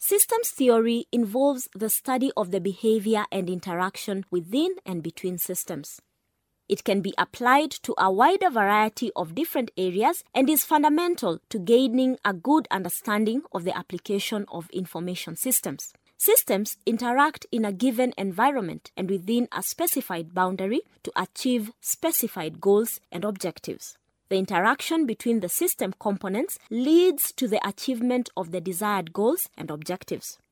Systems theory involves the study of the behavior and interaction within and between systems. It can be applied to a wider variety of different areas and is fundamental to gaining a good understanding of the application of information systems. Systems interact in a given environment and within a specified boundary to achieve specified goals and objectives. The interaction between the system components leads to the achievement of the desired goals and objectives.